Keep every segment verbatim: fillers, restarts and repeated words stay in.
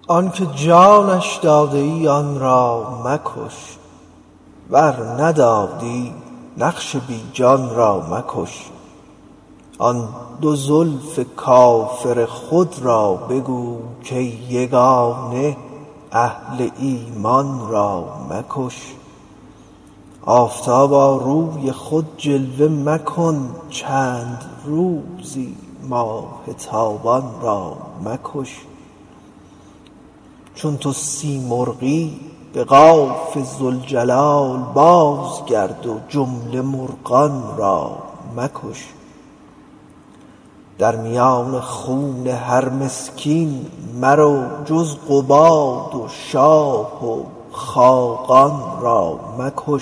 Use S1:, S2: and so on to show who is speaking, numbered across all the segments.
S1: آن که جانش داده ای آن را مکش، ور ندادی نقش بی جان را مکش. آن دو زلف کافر خود را بگو که یگانه اهل ایمان را مکش. آفتابا روی خود جلوه مکن چند روزی ماه تابان را مکش. چون تو سیمرغی به قاف ذوالجلال بازگرد و جمله مرغان را مکش. در میان خون هر مسکین مرو جز قباد و شاه و خاقان را مکش.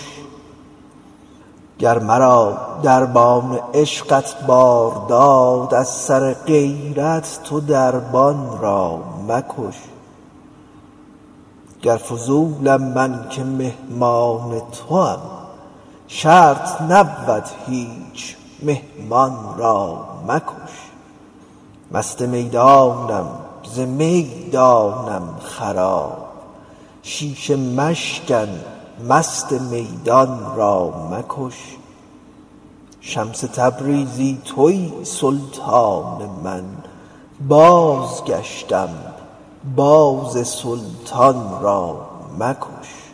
S1: گر مرا دربان عشقت بار داد از سر غیرت تو دربان را مکش. گر فضولم من که مهمان توام شرط نبود هیچ مهمان را مکش. مست میدانم ز می دانم خراب شیشه مشکن مست میدان را مکش. شمس تبریزی تویی سلطان من بازگشتم باز سلطان را مکش.